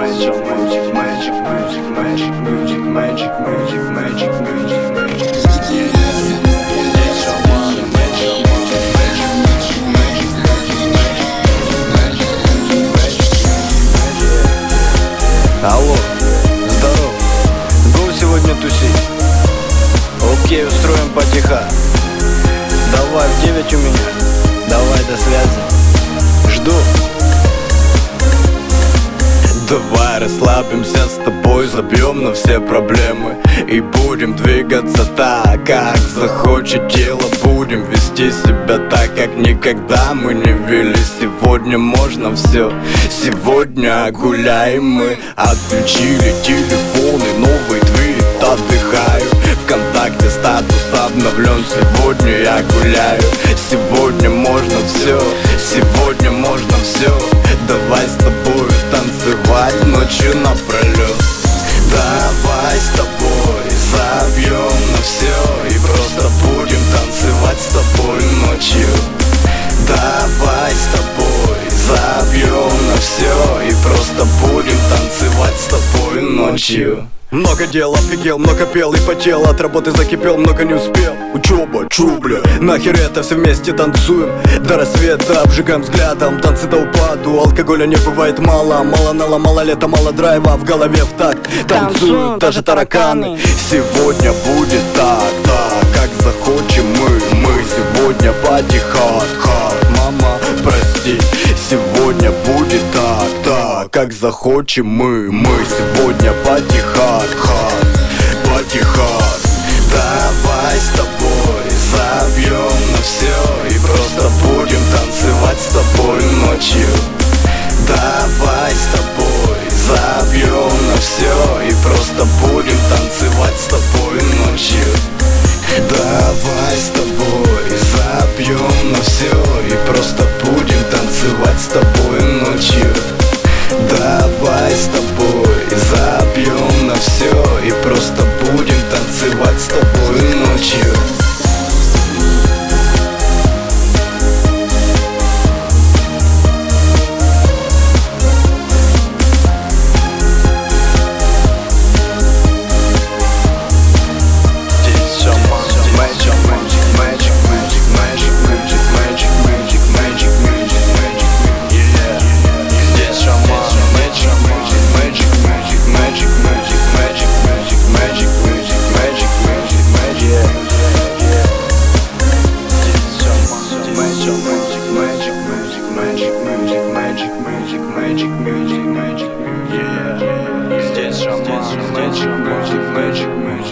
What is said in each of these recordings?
Алло, здорово, го сегодня тусить? Окей, устроим потиха. Давай в 9 у меня, давай до связи, жду. Давай расслабимся с тобой, забьем на все проблемы и будем двигаться так, как захочет тело. Будем вести себя так, как никогда мы не вели. Сегодня можно все, сегодня гуляем мы. Отключили телефоны, новый твит, отдыхаю. ВКонтакте статус обновлен, сегодня я гуляю. Сегодня можно все, сегодня можно все. Давай с тобой танцевать ночью напролет. Давай с тобой забьем на все и просто будем танцевать с тобой ночью. Давай с тобой забьем на все и просто будем танцевать с тобой ночью. Много дел, офигел, много пел и потел. От работы закипел, много не успел. Учеба, чубля, нахер это все вместе танцуем. До рассвета обжигаем взглядом, танцы до упаду. Алкоголя не бывает мало, мало нала, мало лета, мало драйва. В голове в такт танцуют даже тараканы. Сегодня будет так, как захочем мы. Сегодня пати hard, мама, прости. Сегодня будет так, как захочем мы. Сегодня пати hard, пати hard. Давай с тобой забьем на все и просто будем танцевать с тобой ночью. Давай с тобой забьем на все и просто будем танцевать с тобой ночью. Давай с тобой забьем на все и просто будем танцевать с тобой ночью. Давай с тобой забьем на все и просто будем танцевать с тобой ночью.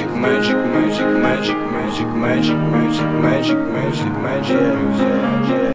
Magic,